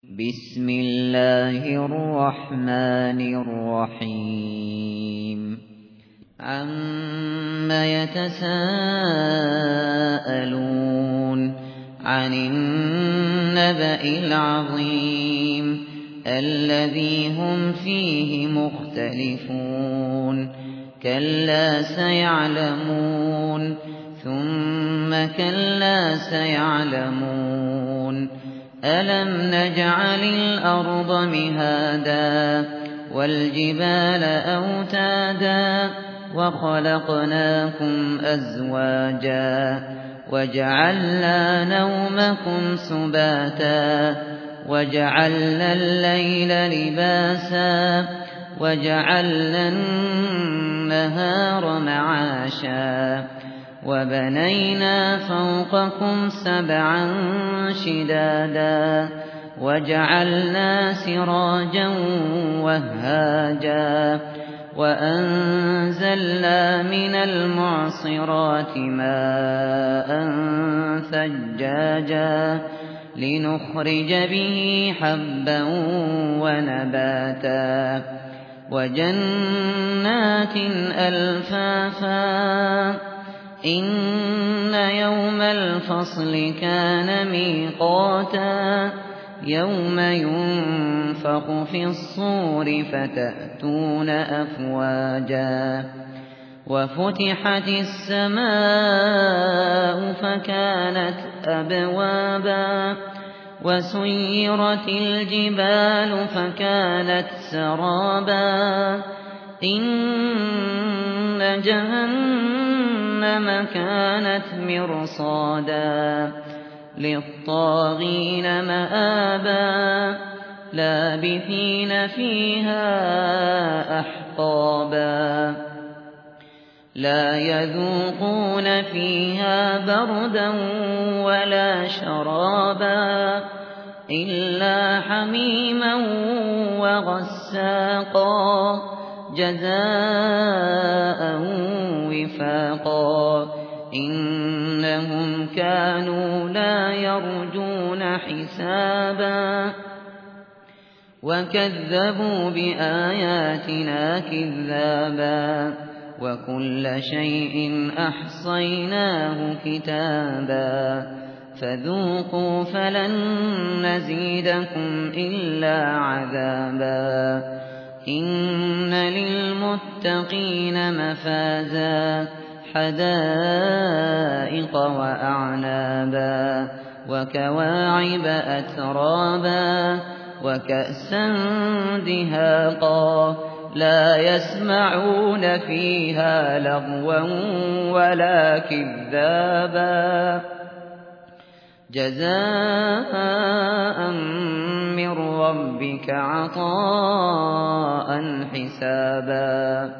بسم الله الرحمن الرحيم عَمَّ يتساءلون عن النبأ العظيم الذي هم فيه مختلفون كلا سيعلمون ثم كلا سيعلمون ألم نجعل الأرض مهادا والجبال أوتادا وخلقناكم أزواجا وجعلنا نومكم سباتا وجعلنا الليل لباسا وجعلنا النهار معاشا وبنينا فوقكم سبعا شدادا وجعلنا سراجا وهاجا وأنزلنا من المعصرات ماء ثجاجا لنخرج به حبا ونباتا وجنات ألفافا إن يوم الفصل كان ميقاتا يوم ينفخ في الصور فتأتون أفواجا وفتحت السماء فكانت أبوابا وسيرت الجبال فكانت سرابا إن جهنم كانت مرصادا للطاغين مآبا لابثين فيها أحقابا لا يذوقون فيها بردا ولا شرابا إلا حميما وغساقا جزاء وفاقا إنهم كانوا لا يرجون حسابا وكذبوا بآياتنا كذابا وكل شيء أحصيناه كتابا فذوقوا فلن نزيدكم إلا عذابا إن للمتقين مفازا حدائق وأعنابا وكواعب أترابا وكأسا دهاقا لا يسمعون فيها لغوا ولا كذابا جزاء من ربك عطاء حسابا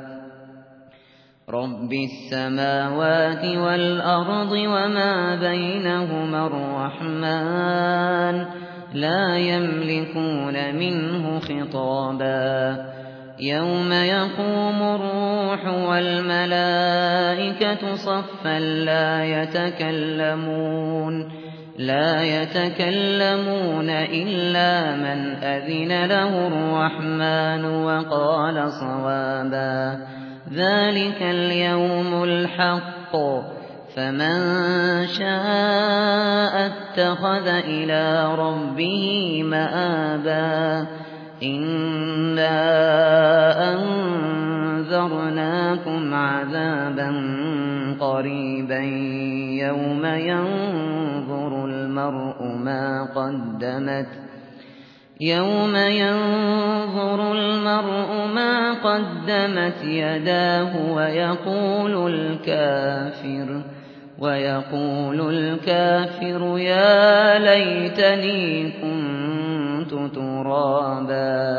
رب السماوات والأرض وما بينهما الرحمن لا يملكون منه خطابا يوم يقوم الروح والملائكة صفا لا يتكلمون إلا من أذن له الرحمن وقال صوابا ذلك اليوم الحق فمن شاء اتخذ إلى ربه مآبا إنا أنذرناكم عذابا قريبا يوم ينظر المرء ما قدمت يداه ويقول الكافر يا ليتني كنت ترابا